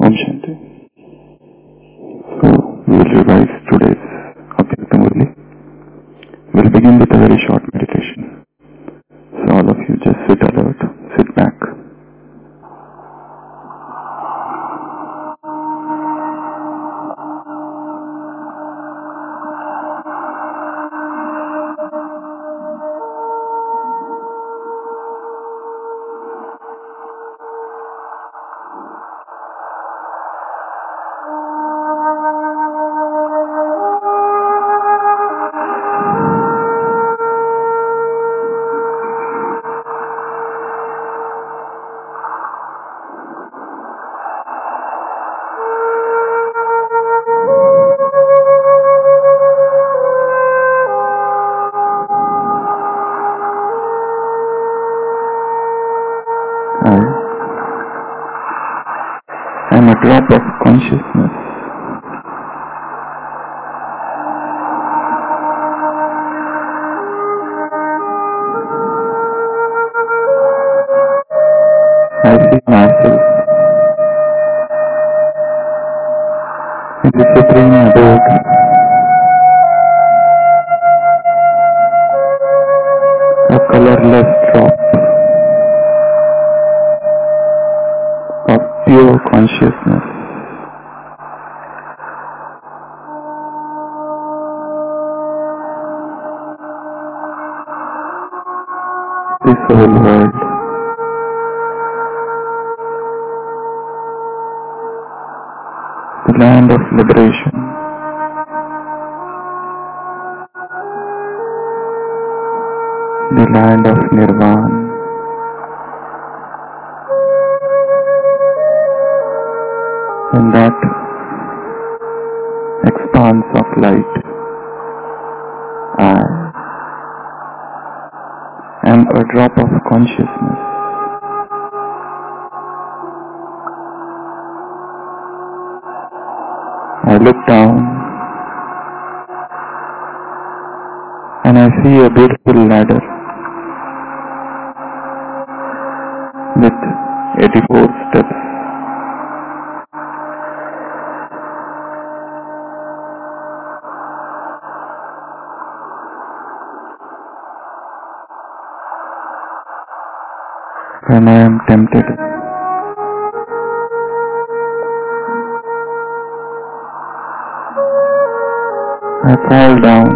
Om Shanti. So, we will revise today's Abhyakta Murli. We'll begin with a very short meditation. So all of you just sit alert, sit back. I am a drop of consciousness. I see myself in the supreme abode a colorless drop of pure consciousness. This whole world the land of liberation, the land of Nirvana, in that expanse of light, I am a drop of consciousness. I look down and I see a beautiful ladder with 84 steps. When I am tempted, I fall down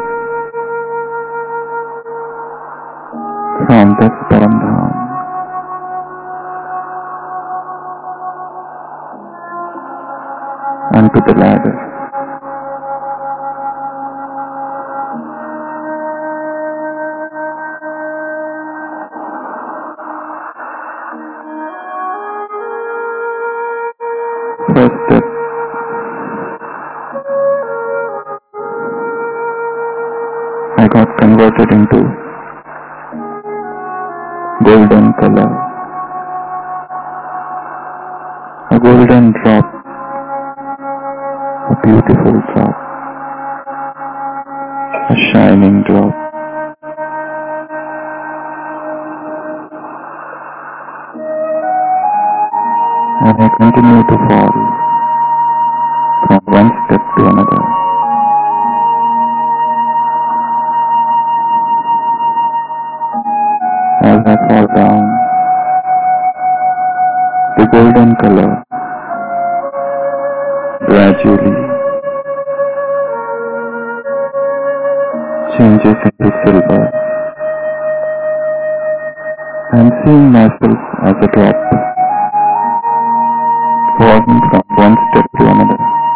from this Paramdham onto the ladder. First step, I got converted into golden color, a golden drop, a beautiful drop, a shining drop. And I continue to fall from one step to another. As I fall down, the golden color gradually changes into silver. I am seeing myself as a drop, falling from one step to another.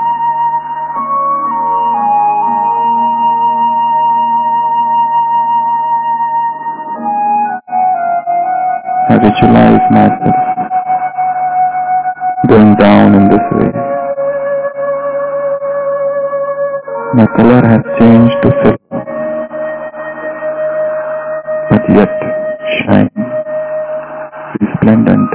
I visualize myself going down in this way. My color has changed to silver, but yet shining, resplendent.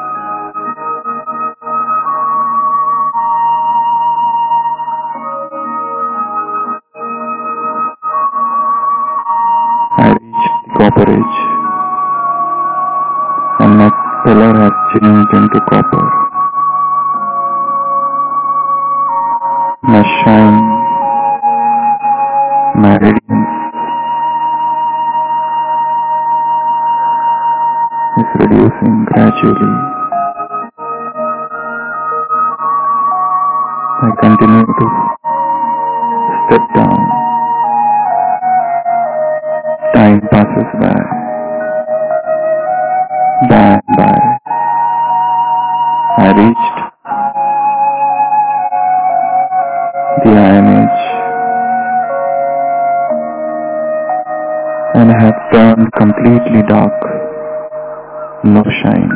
I reach the copper age, and my color has changed into copper. my shine, my radiance is reducing gradually. I continue to step down. Time passes by and by. I reached the Iron Age and I have turned completely dark, no shine.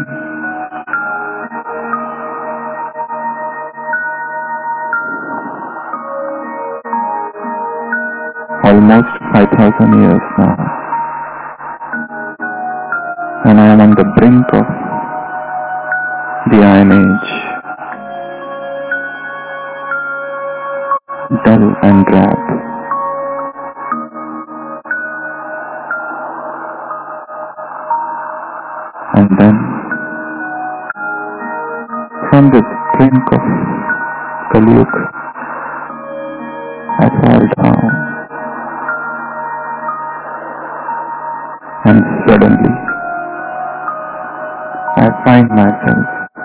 Almost 5,000 years now, and I am on the brink of the Iron Age, dull and drab. And then, from this brink of Kaliyug, I fall down, and suddenly, I find myself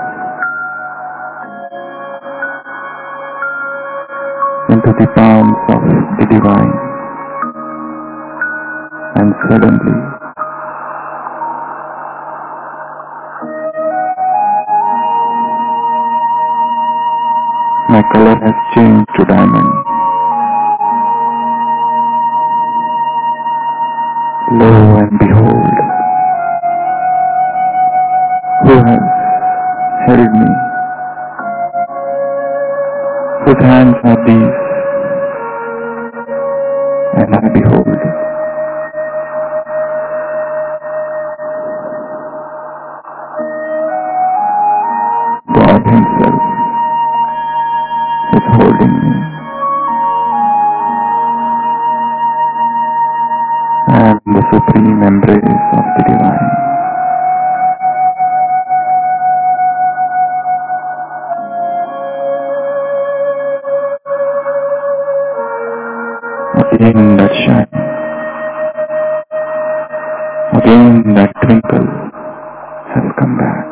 into the palms of the Divine, and suddenly, my color has changed to diamond. Lo and behold, who has held me? Whose hands are these? And I behold God Himself is holding me. I am the supreme embrace of the Divine. Again that shine, again that twinkle has come back.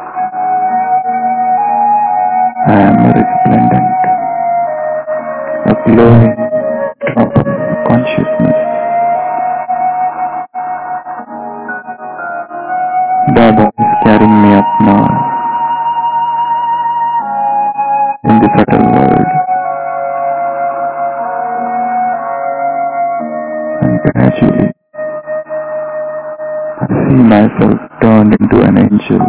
I am resplendent, a glowing drop of consciousness. Baba is carrying me up now in the subtle world, and gradually I see myself turned into an angel,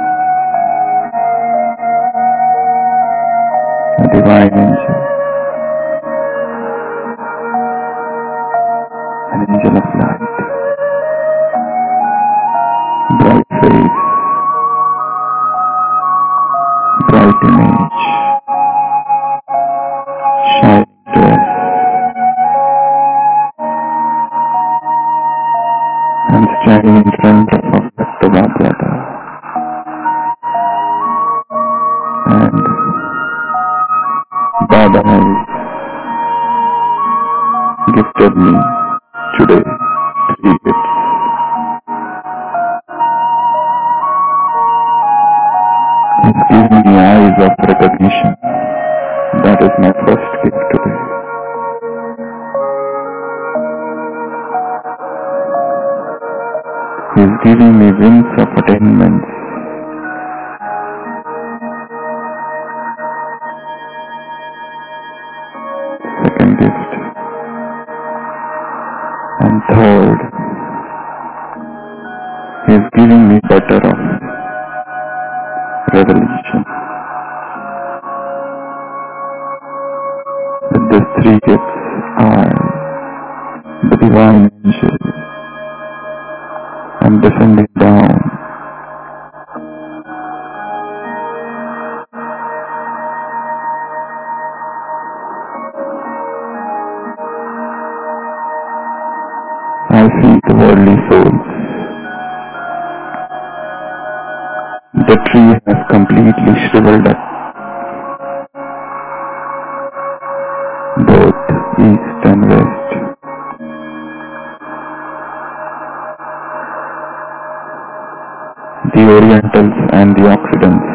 a divine angel, an angel of light, bright face, bright image, shining dress, and standing in front of October brother, and Baba has gifted me today 3 gifts. He's given me eyes of recognition. That is my first gift today. He's giving me wings of attainments. Second gift. And third, He's giving me butter of revelation. With these 3 gifts, I, the divine angel, am descending down. I see the worldly souls. The tree has completely shriveled up. east and west. The Orientals and the Occidents.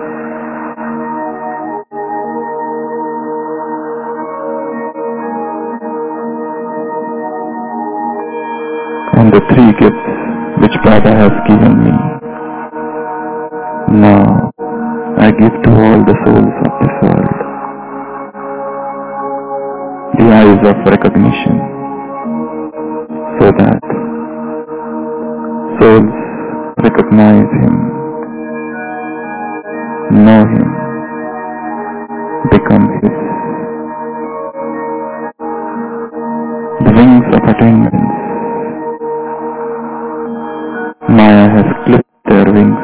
And the three gifts which Baba has given me. Now I give to all the souls of this world the eyes of recognition, so that souls recognize Him, know Him, become His. The wings of attainments, Maya has clipped their wings,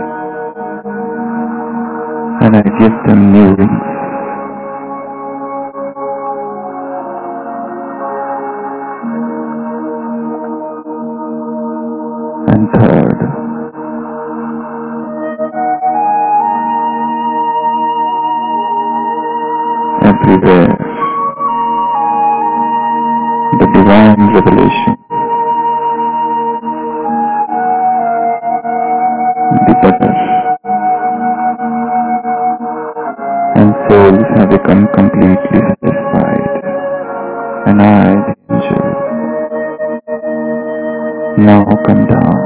and I give them new wings. And third, everywhere, the divine revelation, the better, and souls have become completely satisfied, and I, the angel, now come down.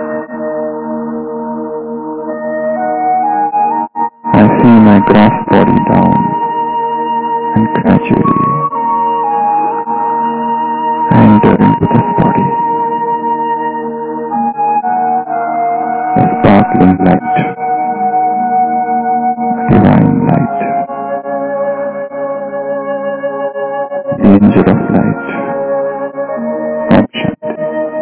I see my gross body down, and gradually I enter into this body, a sparkling light, a divine light, the angel of light. Om Shanti.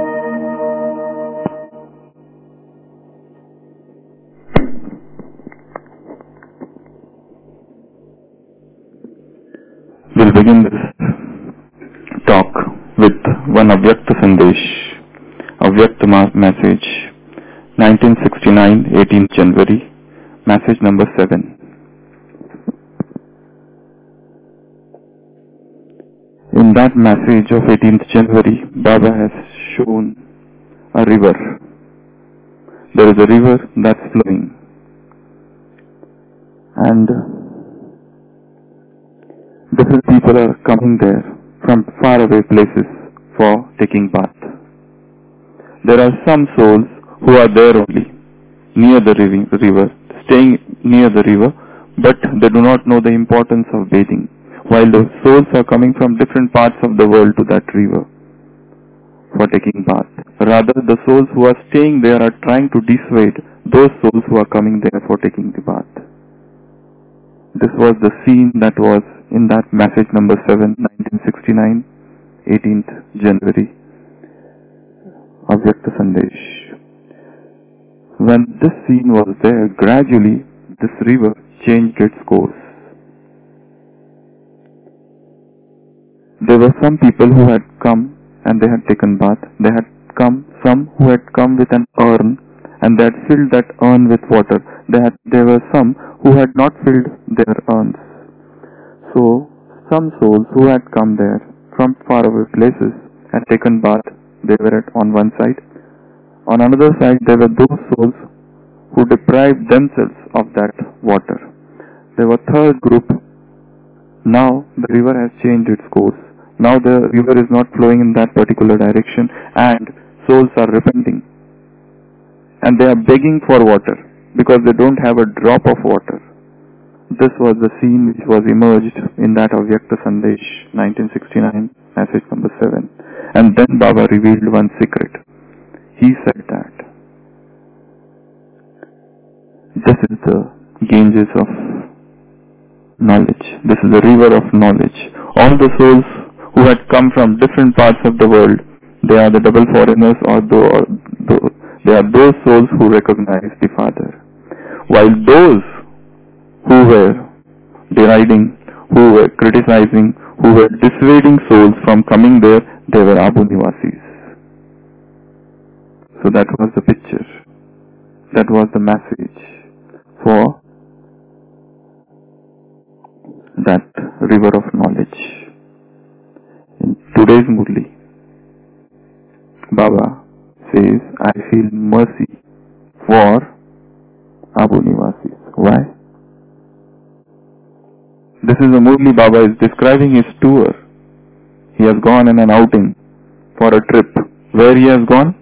We'll begin this talk with one Avyakta Sandesh, Avyakta message, 1969, 18th January, message number 7. In that message of 18th January, Baba has shown a river. There is a river that's flowing, and different people are coming there from faraway places for taking bath. There are some souls who are there only, near the river, staying near the river, but they do not know the importance of bathing, while the souls are coming from different parts of the world to that river for taking bath. Rather, the souls who are staying there are trying to dissuade those souls who are coming there for taking the bath. This was the scene that was in that message number 7, 1969, 18th January, Avyakta Sandesh. When this scene was there, gradually this river changed its course. There were some people who had come and they had taken bath. They had come, some who had come with an urn and they had filled that urn with water. There were some who had not filled their urns. So, some souls who had come there from faraway places had taken bath. They were on one side. On another side, there were those souls who deprived themselves of that water. There were third group. Now, the river has changed its course. Now, the river is not flowing in that particular direction, and souls are repenting. And they are begging for water because they don't have a drop of water. This was the scene which was emerged in that Avyakta Sandesh, 1969, message number 7. And then Baba revealed one secret. He said that this is the Ganges of knowledge. This is the river of knowledge. All the souls who had come from different parts of the world, they are the double foreigners, or they are those souls who recognize the Father. While those who were deriding, who were criticizing, who were dissuading souls from coming there, they were Abu Niwasis. So that was the picture. That was the message for that river of knowledge. today's Murli, Baba says, I feel mercy for Abu Niwasis. Why? This is a Murli Baba is describing his tour. He has gone on an outing for a trip. Where he has gone?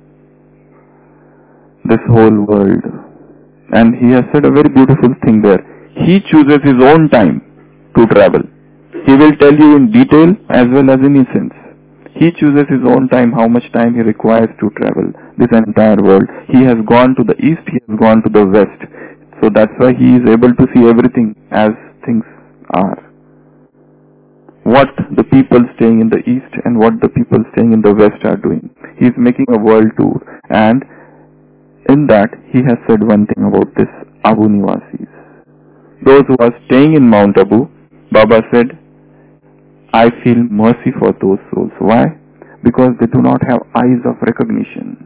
This whole world. And he has said a very beautiful thing there. He chooses his own time to travel. He will tell you in detail as well as in essence. He chooses his own time, how much time he requires to travel this entire world. He has gone to the east, he has gone to the west. So that's why he is able to see everything as things are. What the people staying in the east and what the people staying in the west are doing. He is making a world tour, and in that he has said one thing about this Abu Niwasis. Those who are staying in Mount Abu, Baba said, I feel mercy for those souls. Why? Because they do not have eyes of recognition.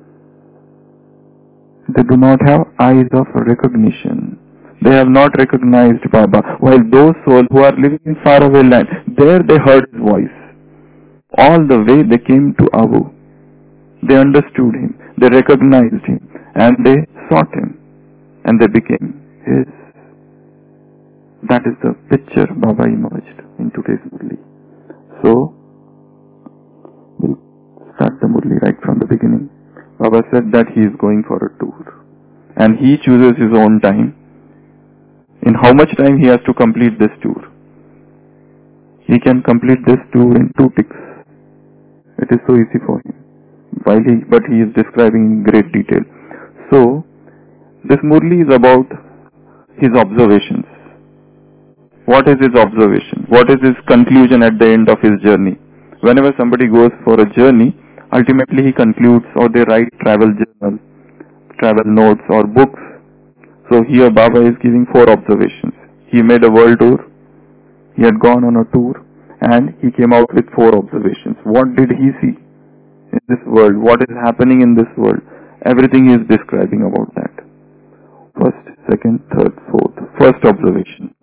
They do not have eyes of recognition. They have not recognized Baba. While those souls who are living in faraway land, there they heard his voice. All the way they came to Abu. They understood him. They recognized him. And they sought him. And they became his. That is the picture Baba emerged in today's Murli. So, we'll start the Murli right from the beginning. Baba said that he is going for a tour. And he chooses his own time. In how much time he has to complete this tour? He can complete this tour in 2 ticks. It is so easy for him. But he is describing in great detail. So, this Murli is about his observations. What is his observation? What is his conclusion at the end of his journey? Whenever somebody goes for a journey, ultimately he concludes, or they write travel journal, travel notes or books. So here Baba is giving 4 observations. He made a world tour. He had gone on a tour and he came out with 4 observations. What did he see in this world? What is happening in this world? Everything he is describing about that. First, second, third, fourth. First observation.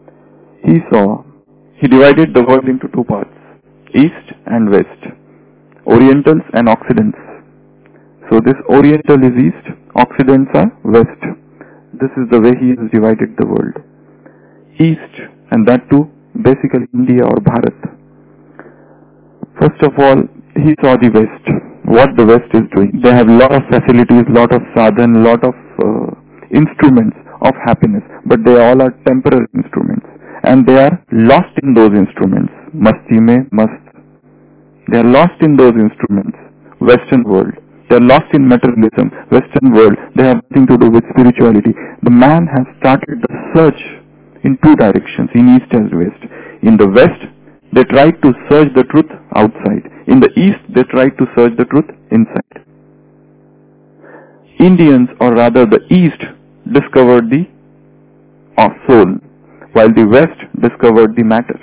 He divided the world into 2 parts, East and West, Orientals and Occidents. So this Oriental is East, Occidents are West. This is the way he has divided the world. East, and that too, basically India or Bharat. First of all, he saw the West, what the West is doing. They have lot of facilities, lot of sadhan, lot of instruments of happiness, but they all are temporary instruments. And they are lost in those instruments. Masti mein mast. They are lost in those instruments. Western world. They are lost in materialism. Western world. They have nothing to do with spirituality. The man has started the search in 2 directions, in East and West. In the West, they tried to search the truth outside. In the East, they tried to search the truth inside. Indians, or rather the East, discovered the soul, while the West discovered the matter.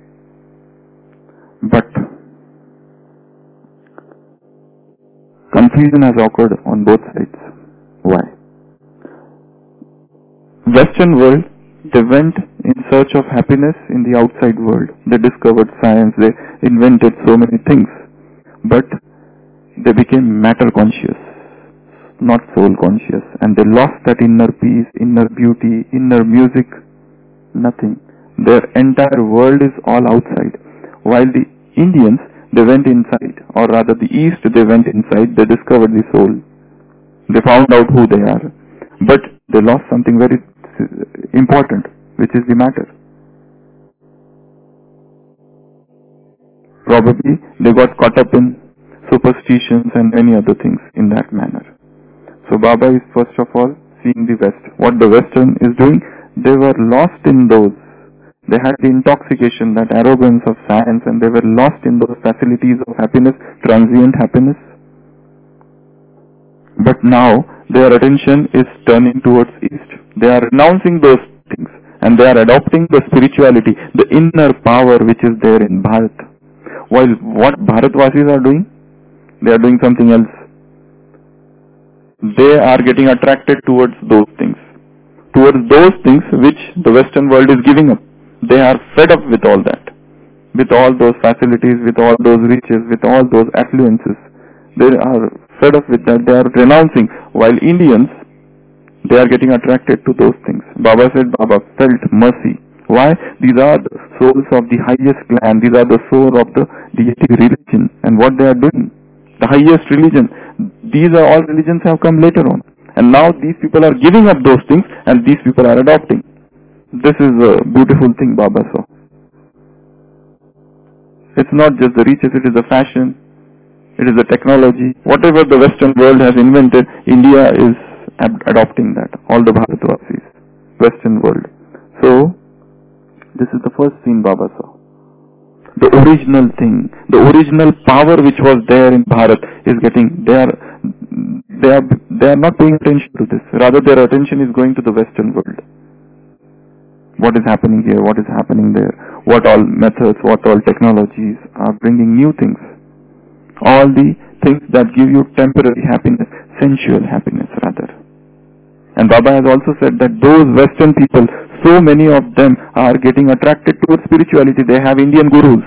But confusion has occurred on both sides. Why? Western world, they went in search of happiness in the outside world. They discovered science, they invented so many things. But they became matter conscious, not soul conscious. And they lost that inner peace, inner beauty, inner music. Nothing. Their entire world is all outside. While the Indians, they went inside, or rather the East, they went inside, they discovered the soul. They found out who they are. But they lost something very important, which is the matter. Probably they got caught up in superstitions and many other things in that manner. So Baba is first of all seeing the West. What the Western is doing, they were lost in those. They had the intoxication, that arrogance of science, and they were lost in those facilities of happiness, transient happiness. But now their attention is turning towards East. They are renouncing those things and they are adopting the spirituality, the inner power which is there in Bharat. While what Bharatvasis are doing? They are doing something else. They are getting attracted towards those things. Towards those things which the Western world is giving up. They are fed up with all that. with all those facilities, with all those riches, with all those affluences. They are fed up with that. They are renouncing. While Indians, they are getting attracted to those things. Baba said, Baba felt mercy. Why? These are the souls of the highest clan. These are the soul of the deity religion. And what they are doing, the highest religion. These are all religions have come later on. And now these people are giving up those things and these people are adopting. This is a beautiful thing Baba saw. It's not just the riches, it is the fashion, it is the technology. Whatever the Western world has invented, India is adopting that. All the Bharatvasis, Western world. So, this is the first scene Baba saw. The original thing, the original power which was there in Bharat is getting, they are not paying attention to this. Rather their attention is going to the Western world. What is happening here, what is happening there, what all methods, what all technologies are bringing new things. All the things that give you temporary happiness, sensual happiness rather. And Baba has also said that those Western people, so many of them are getting attracted towards spirituality. They have Indian gurus.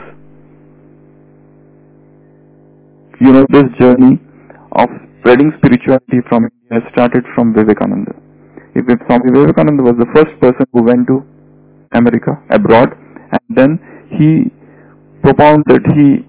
You know, this journey of spreading spirituality from India started from Vivekananda. If Swami Vivekananda was the first person who went to America, abroad, and then he propounded, he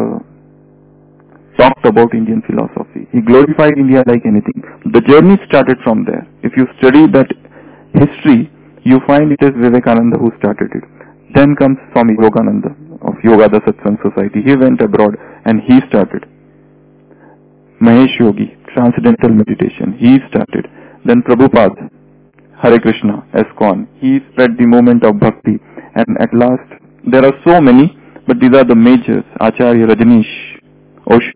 talked about Indian philosophy. He glorified India like anything. The journey started from there. If you study that history, you find it is Vivekananda who started it. Then comes Swami Yogananda of Yoga Satsang Society. He went abroad and he started. Mahesh Yogi, Transcendental Meditation, he started. Then Prabhupada, Hare Krishna, ISKCON, he spread the movement of bhakti. And at last, there are so many, but these are the majors. Acharya Rajneesh, Osho.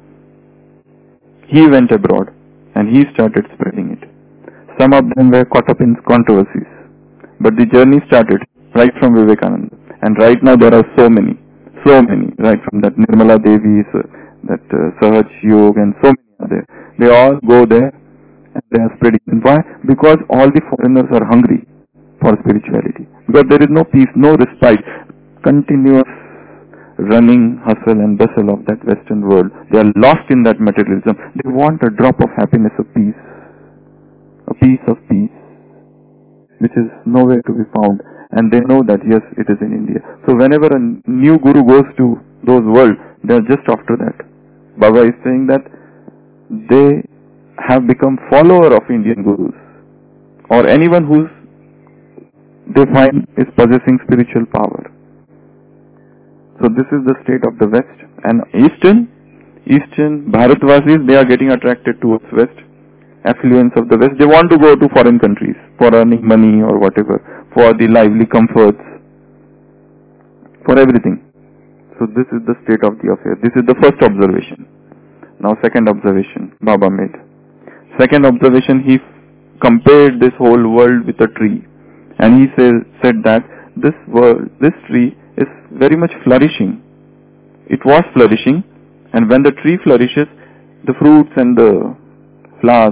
He went abroad and he started spreading it. Some of them were caught up in controversies. But the journey started right from Vivekananda. And right now there are so many, right from that Nirmala Devi, that Sahaj Yoga and so many are there. They all go there and they are spreading. Why? Because all the foreigners are hungry for spirituality. Because there is no peace, no respite. Continuous running hustle and bustle of that Western world. They are lost in that materialism. They want a drop of happiness, of peace. A piece of peace, which is nowhere to be found. And they know that yes, it is in India. So whenever a new guru goes to those worlds, they are just after that. Baba is saying that they have become follower of Indian gurus. Or anyone who's they find is possessing spiritual power. So this is the state of the West. And Eastern Bharatvasis, they are getting attracted towards West. Affluence of the West. They want to go to foreign countries for earning money or whatever, for the lively comforts, for everything. So this is the state of the affair. This is the first observation. Now second observation Baba made. Second observation, he compared this whole world with a tree. And he said that this tree is very much flourishing. It was flourishing, and when the tree flourishes, the fruits and the flowers,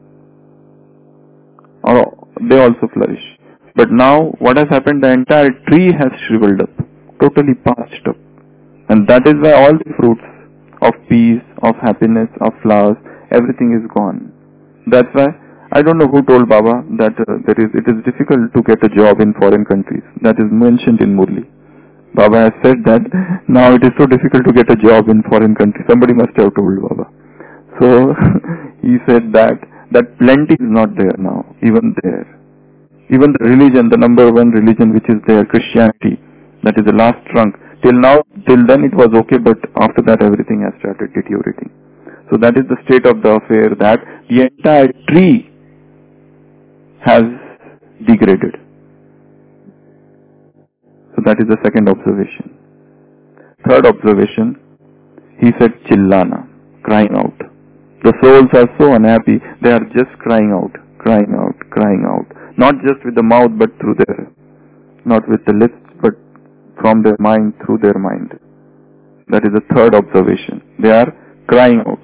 they also flourish. But now what has happened, the entire tree has shriveled up, totally parched up. And that is why all the fruits of peace, of happiness, of flowers, everything is gone. That's why, I don't know who told Baba that it is difficult to get a job in foreign countries. That is mentioned in Murli. Baba has said that now it is so difficult to get a job in foreign countries. Somebody must have told Baba. So he said that plenty is not there now, even there. Even the religion, the number one religion which is there, Christianity, that is the last trunk. Till then it was okay, but after that everything has started deteriorating. So that is the state of the affair, that the entire tree has degraded. So that is the second observation. Third observation, he said chillana, crying out. The souls are so unhappy, they are just crying out. Not just with the mouth, but through not with the lips, but from their mind, through their mind. That is the third observation. They are crying out.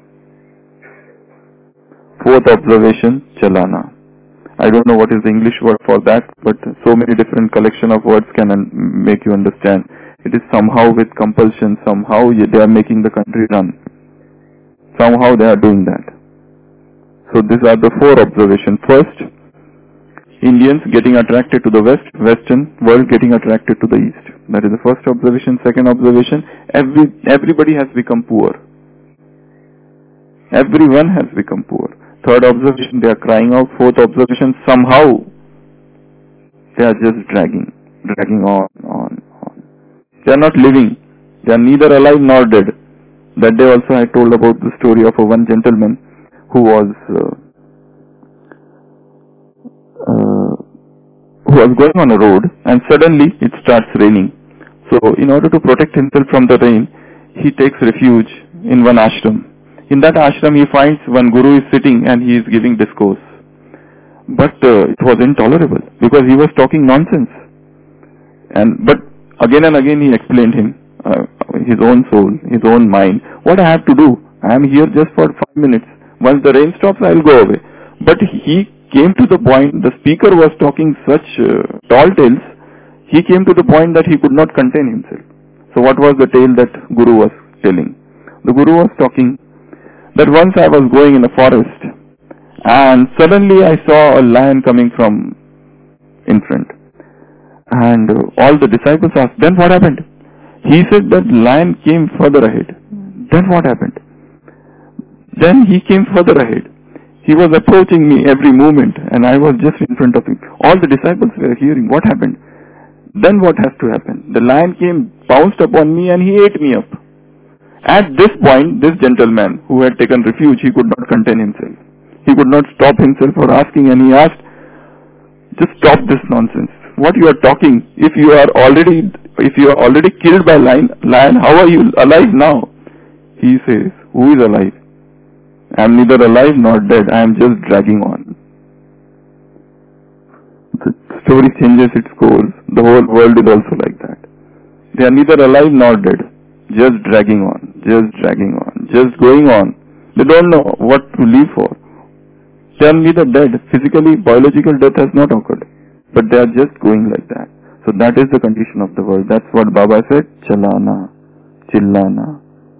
Fourth observation, chalana. I don't know what is the English word for that, but so many different collection of words can make you understand. It is somehow with compulsion, somehow they are making the country run. Somehow they are doing that. So these are the four observations. First, Indians getting attracted to the West, Western world getting attracted to the East. That is the first observation. Second observation, everybody has become poor. Everyone has become poor. Third observation, they are crying out. Fourth observation, somehow they are just dragging on. They are not living. They are neither alive nor dead. That day also I told about the story of one gentleman who was going on a road, and suddenly it starts raining. So in order to protect himself from the rain, he takes refuge in one ashram. In that ashram he finds one guru is sitting and he is giving discourse. But it was intolerable because he was talking nonsense. But again and again he explained him, his own soul, his own mind. What I have to do? I am here just for 5 minutes. Once the rain stops, I will go away. But he came to the point, the speaker was talking such tall tales, he came to the point that he could not contain himself. So what was the tale that Guru was telling? The Guru was talking that once I was going in a forest and suddenly I saw a lion coming from in front. And all the disciples asked, then what happened? He said that lion came further ahead. Then what happened? Then he came further ahead. He was approaching me every moment and I was just in front of him. All the disciples were hearing what happened. Then what has to happen? The lion came, pounced upon me and he ate me up. At this point, this gentleman who had taken refuge, he could not contain himself. He could not stop himself for asking, and he asked, just stop this nonsense. What you are talking, if you are already killed by lion, how are you alive now? He says, who is alive? I am neither alive nor dead. I am just dragging on. The story changes its course. The whole world is also like that. They are neither alive nor dead. Just dragging on. Just going on. They don't know what to live for. They are neither dead. Physically, biological death has not occurred. But they are just going like that. So that is the condition of the world. That's what Baba said. Chalana. Chillana.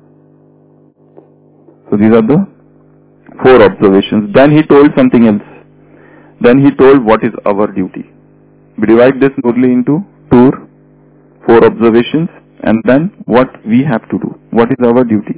So these are the four observations. Then he told something else. Then he told what is our duty. We divide this Murli into four observations, and then what we have to do. What is our duty?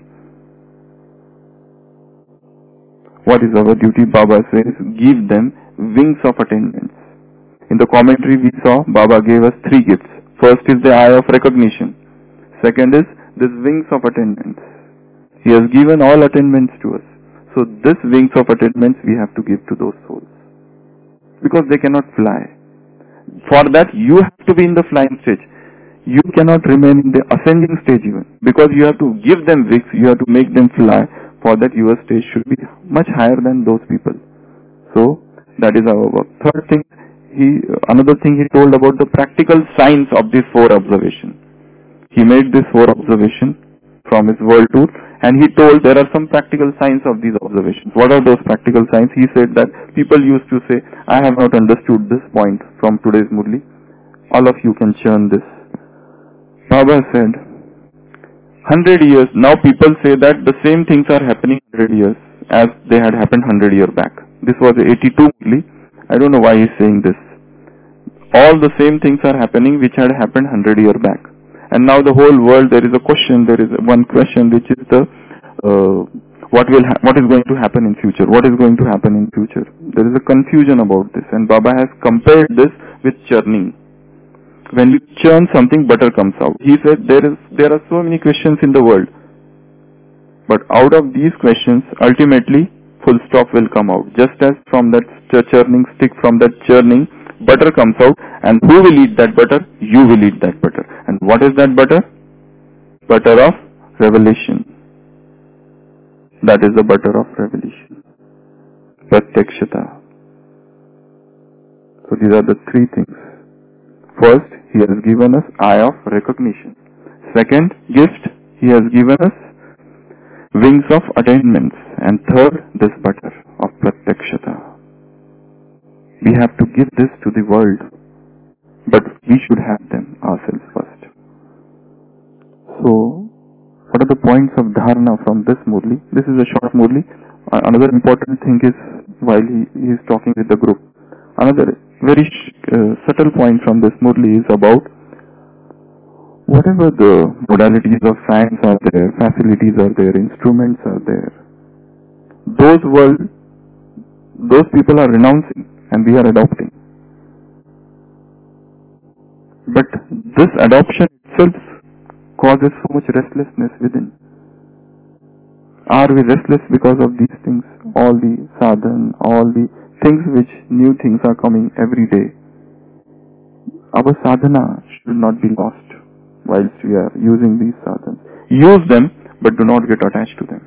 What is our duty? Baba says, give them wings of attainments. In the commentary we saw, Baba gave us 3 gifts. First is the eye of recognition. Second is this wings of attainments. He has given all attainments to us. So this wings of attainments we have to give to those souls. Because they cannot fly. For that you have to be in the flying stage. You cannot remain in the ascending stage even. Because you have to give them wings, you have to make them fly. For that your stage should be much higher than those people. So that is our work. Third thing, another thing he told about the practical science of these 4 observations. He made this 4 observations from his world tour, and he told there are some practical signs of these observations. What are those practical signs? He said that people used to say, I have not understood this point from today's Murli. All of you can churn this. Baba said, 100 years, now people say that the same things are happening 100 years as they had happened 100 years back. This was 82 Murli. I don't know why he's saying this. All the same things are happening which had happened 100 years back. And now the whole world, there is one question which is what is going to happen in future? What is going to happen in future? There is a confusion about this, and Baba has compared this with churning. When you churn something, butter comes out. He said there are so many questions in the world, but out of these questions, ultimately, full stop will come out. Just as from that churning stick, from that churning, butter comes out, and who will eat that butter? You will eat that butter. And what is that butter? Butter of revelation. That is the butter of revelation. Pratyakshata. So these are the 3 things. First, he has given us eye of recognition. Second gift, he has given us wings of attainments. And third, this butter of pratyakshata. We have to give this to the world, but we should have them ourselves first. So, what are the points of dharana from this Murli? This is a short Murli. Another important thing is, while he is talking with the group, another very subtle point from this Murli is about whatever the modalities of science are there, facilities are there, instruments are there, those people are renouncing and we are adopting. But this adoption itself causes so much restlessness within. Are we restless because of these things? All the sadhan, all the things which new things are coming every day. Our sadhana should not be lost whilst we are using these sadhans. Use them, but do not get attached to them.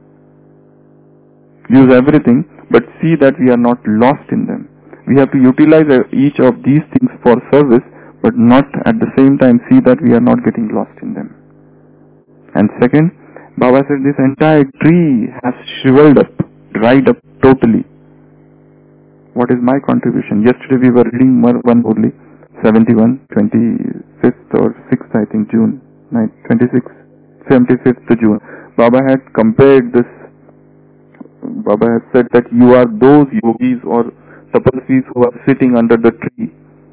Use everything, but see that we are not lost in them. We have to utilize each of these things for service, but not at the same time see that we are not getting lost in them. And second, Baba said this entire tree has shriveled up, dried up totally. What is my contribution? Yesterday we were reading one Murli, 71, 25th or 6th, I think, June, 26th, 75th June. Baba had compared this. Baba had said that you are those yogis or tapasvis who are sitting under the tree.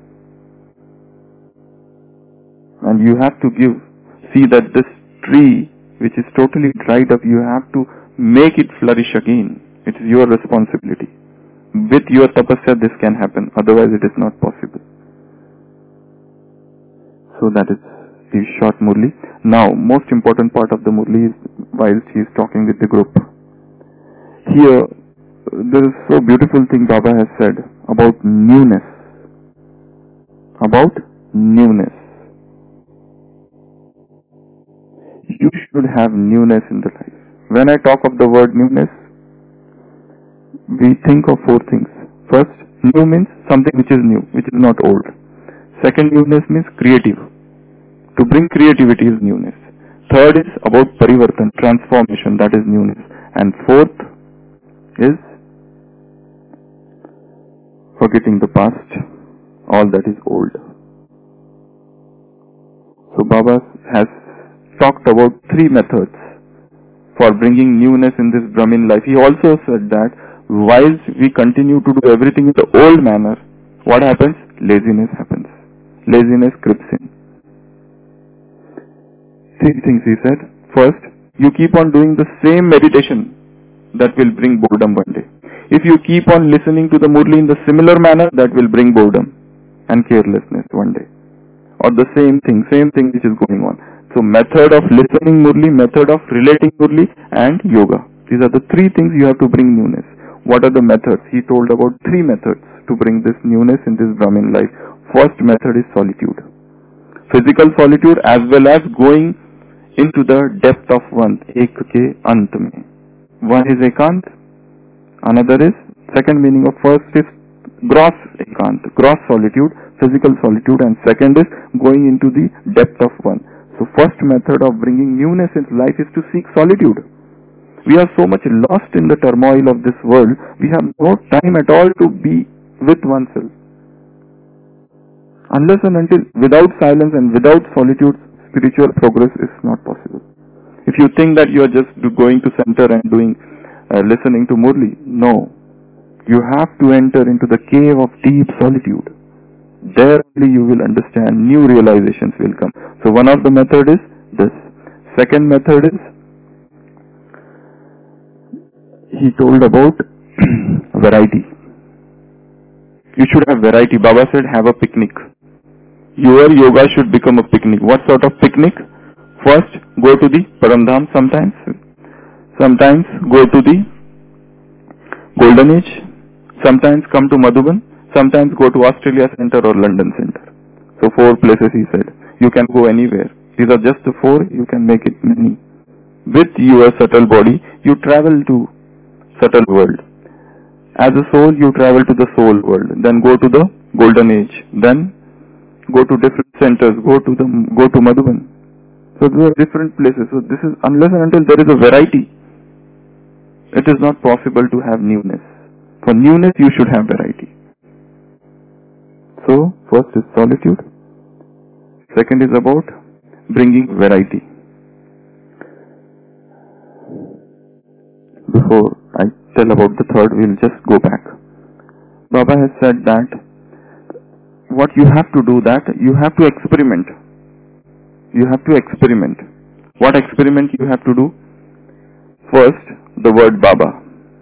And you have to see that this tree, which is totally dried up, you have to make it flourish again. It is your responsibility. With your tapasya this can happen, otherwise it is not possible. So that is the short Murli. Now, most important part of the Murli is whilst he is talking with the group. Here, there is so beautiful thing Baba has said about newness. About newness. You should have newness in the life. When I talk of the word newness, we think of four things. First, new means something which is new, which is not old. Second, newness means creative. To bring creativity is newness. Third is about parivartan, transformation, that is newness. And fourth is forgetting the past, all that is old. So Baba has talked about three methods for bringing newness in this Brahmin life. He also said that whilst we continue to do everything in the old manner, what happens? Laziness happens. Laziness creeps in. Three things he said. First, you keep on doing the same meditation, that will bring boredom one day. If you keep on listening to the Murli in the similar manner, that will bring boredom and carelessness one day. Or the same thing which is going on. So method of listening Murli, method of relating Murli, and yoga. These are the three things you have to bring newness. What are the methods? He told about three methods to bring this newness in this Brahmin life. First method is solitude. Physical solitude as well as going into the depth of one. Ek ke ant mein. One is ekant, another is, second meaning of first is gross ekant, gross solitude, physical solitude, and second is going into the depth of one. So first method of bringing newness in life is to seek solitude. We are so much lost in the turmoil of this world, we have no time at all to be with oneself. Unless and until, without silence and without solitude, spiritual progress is not possible. If you think that you are just going to center and listening to Murli, no. You have to enter into the cave of deep solitude. There only you will understand, new realizations will come. So one of the method is this. Second method is, he told about variety. You should have variety. Baba said, have a picnic. Your yoga should become a picnic. What sort of picnic? First, go to the Paramdham sometimes. Sometimes go to the Golden Age. Sometimes come to Madhuban. Sometimes go to Australia Center or London Center. So 4 places he said. You can go anywhere. These are just the 4. You can make it many. With your subtle body, you travel to subtle world. As a soul, you travel to the soul world. Then go to the Golden Age. Then go to different centers. Go to Madhuban. So there are different places. So this is, unless and until there is a variety, it is not possible to have newness. For newness, you should have variety. So first is solitude. Second is about bringing variety. before I tell about the third, we'll just go back. Baba has said that what you have to do, that you have to experiment. You have to experiment. What experiment you have to do? First, the word Baba.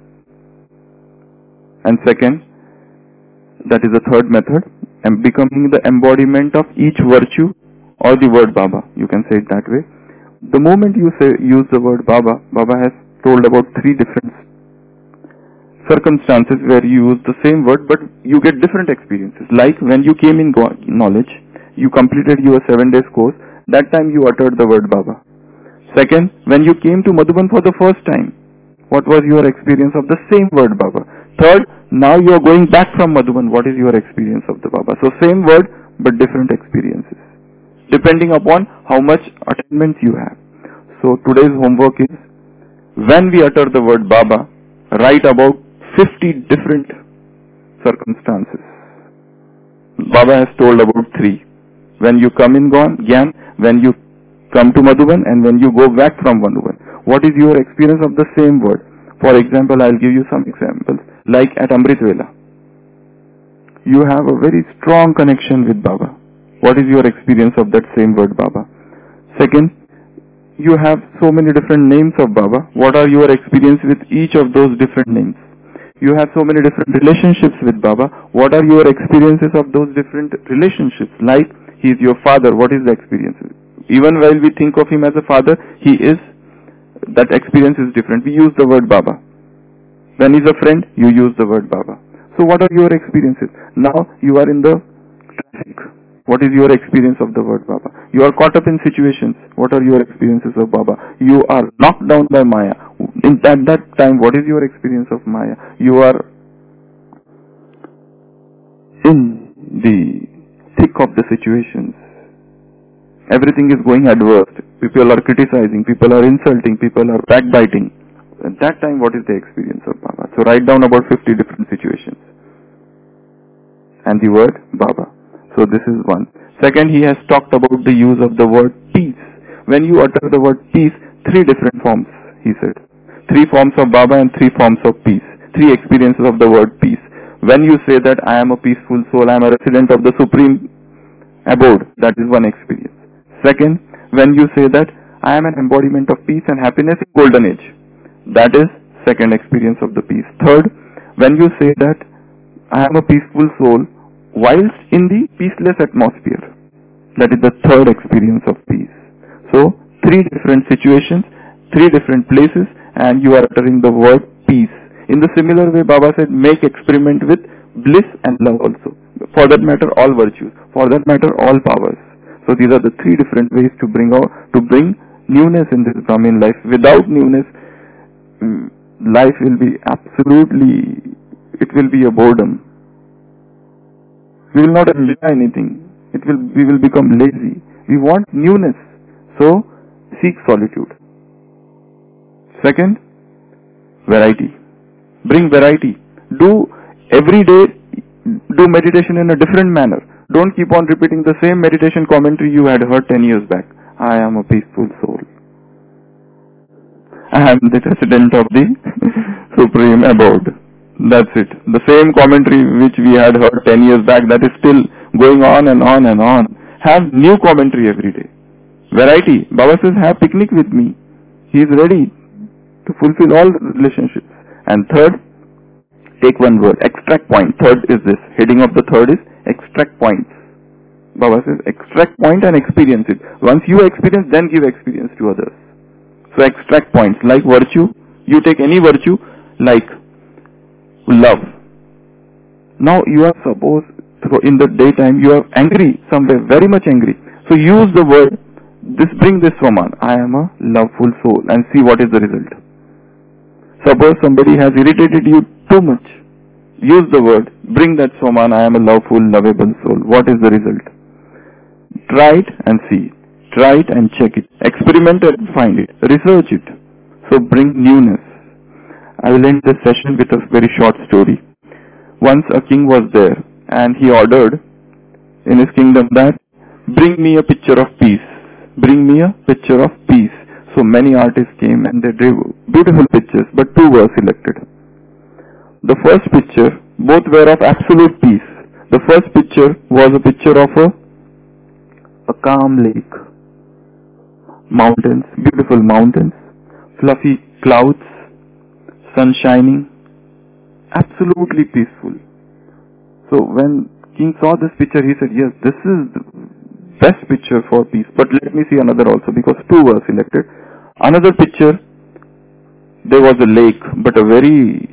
And second, that is the third method, and becoming the embodiment of each virtue or the word Baba. You can say it that way. The moment you use the word Baba, Baba has told about 3 different circumstances where you use the same word but you get different experiences. Like when you came in knowledge, you completed your 7 days course, that time you uttered the word Baba. Second, when you came to Madhuban for the first time, what was your experience of the same word Baba? Third, now you are going back from Madhuban, what is your experience of the Baba? So same word but different experiences, depending upon how much attainment you have. So today's homework is, when we utter the word Baba, write about 50 different circumstances. Baba has told about 3. When you come in Gyan, when you come to Madhuban, and when you go back from Madhuban. What is your experience of the same word? For example, I'll give you some examples. Like at Amrit Vela, you have a very strong connection with Baba. What is your experience of that same word Baba? Second, you have so many different names of Baba. What are your experience with each of those different names? You have so many different relationships with Baba. What are your experiences of those different relationships? Like, he is your father. What is the experience? Even while we think of him as a father, that experience is different. We use the word Baba. When he's a friend, you use the word Baba. So what are your experiences? Now you are in the traffic. What is your experience of the word Baba? You are caught up in situations. What are your experiences of Baba? You are knocked down by Maya. In that time, what is your experience of Maya? You are in the thick of the situations. Everything is going adverse. People are criticizing, people are insulting, people are backbiting. At that time, what is the experience of Baba? So write down about 50 different situations. And the word Baba. So this is one. Second, he has talked about the use of the word peace. When you utter the word peace, 3 different forms, he said. 3 forms of Baba and 3 forms of peace. 3 experiences of the word peace. When you say that I am a peaceful soul, I am a resident of the supreme abode, that is one experience. Second, when you say that I am an embodiment of peace and happiness in golden age, that is second experience of the peace. Third, when you say that I am a peaceful soul whilst in the peaceless atmosphere, that is the third experience of peace. So 3 different situations, 3 different places, and you are uttering the word peace. In the similar way, Baba said, make experiment with bliss and love also. For that matter, all virtues. For that matter, all powers. So these are the 3 different ways to bring newness in this Brahmin life. Without newness, life will be it will be a boredom. We will not enjoy anything. We will become lazy. We want newness. So, seek solitude. Second, variety. Bring variety. Every day, do meditation in a different manner. Don't keep on repeating the same meditation commentary you had heard 10 years back. I am a peaceful soul. I am the resident of the supreme abode. That's it. The same commentary which we had heard 10 years back, that is still going on and on and on. Have new commentary every day. Variety. Baba says, have picnic with me. He is ready to fulfill all relationships. And third, take one word. Extract point. Third is this. Heading of the third is extract points. Baba says, extract point and experience it. Once you experience, then give experience to others. So extract points. Like virtue, you take any virtue, like love. Now you are suppose in the daytime you are angry somewhere, very much angry. So use the word, bring this Swaman. I am a loveful soul, and see what is the result. Suppose somebody has irritated you too much. Use the word, bring that Swaman, I am a loveful, lovable soul. What is the result? Try it and see. Try it and check it. Experiment and find it. Research it. So bring newness. I will end this session with a very short story. Once a king was there, and he ordered in his kingdom that, bring me a picture of peace. Bring me a picture of peace. So many artists came and they drew beautiful pictures, but two were selected. The first picture, both were of absolute peace. The first picture was a picture of a calm lake, mountains, beautiful mountains, fluffy clouds, sun shining, absolutely peaceful. So when King saw this picture, he said, yes, this is the best picture for peace. But let me see another also, because two were selected. Another picture, there was a lake, but a very,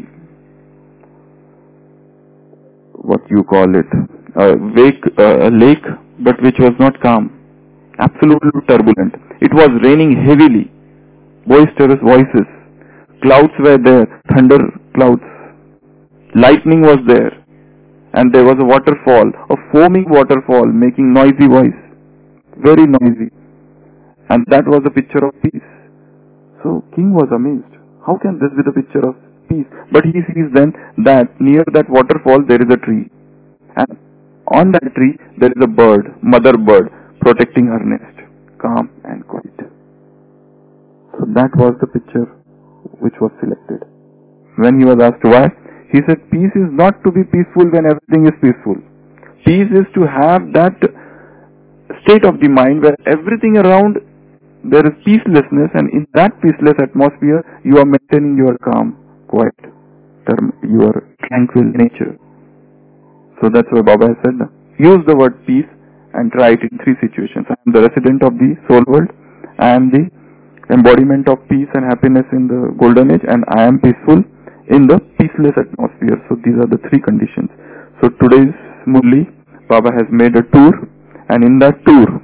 what you call it, a lake, but which was not calm, absolutely turbulent. It was raining heavily, boisterous voices, clouds were there, thunder clouds, lightning was there, and there was a waterfall, a foaming waterfall making noisy voice, very noisy. And that was a picture of peace. So king was amazed. How can this be the picture of peace? But he sees then that near that waterfall there is a tree. And on that tree there is a bird, mother bird, protecting her nest, calm and quiet. So that was the picture which was selected. When he was asked why, he said peace is not to be peaceful when everything is peaceful. Peace is to have that state of the mind where everything around there is peacelessness, and in that peaceless atmosphere you are maintaining your calm, quiet, your tranquil nature. So that's why Baba has said, use the word peace and try it in three situations. I am the resident of the soul world, I am the embodiment of peace and happiness in the golden age, and I am peaceful in the peaceless atmosphere. So these are the three conditions. So today's Murli, Baba has made a tour, and in that tour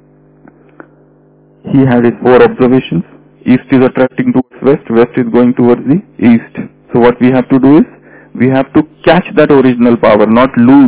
he had his four observations. East is attracting towards west, west is going towards the east. So what we have to do is, we have to catch that original power, not lose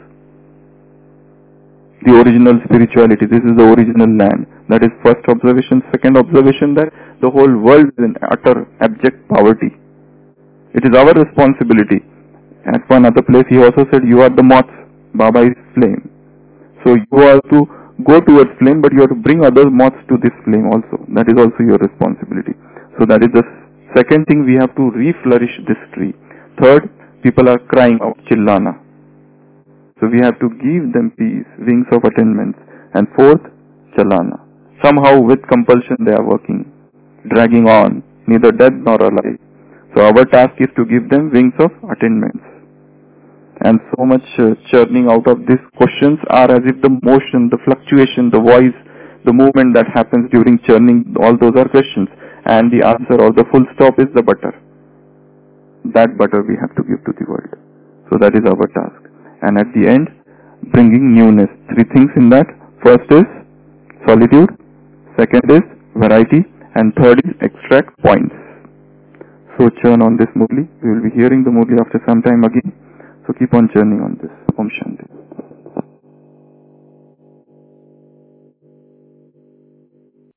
the original spirituality. This is the original land. That is first observation. Second observation, that the whole world is in utter abject poverty. It is our responsibility. At one other place he also said, you are the moths, Baba is flame. So you are to go towards flame, but you have to bring other moths to this flame also. That is also your responsibility. So that is the second thing, we have to reflourish this tree. Third, people are crying out, chillana. So we have to give them peace, wings of attainments. And fourth, chalana. Somehow with compulsion they are working, dragging on, neither dead nor alive. So our task is to give them wings of attainments. And so much churning out of these questions are as if the motion, the fluctuation, the voice, the movement that happens during churning, all those are questions. And the answer or the full stop is the butter. That butter we have to give to the world. So that is our task. And at the end, bringing newness. Three things in that. First is solitude. Second is variety. And third is extract points. So churn on this Murli. We will be hearing the Murli after some time again. So keep on churning on this. Om Shanti.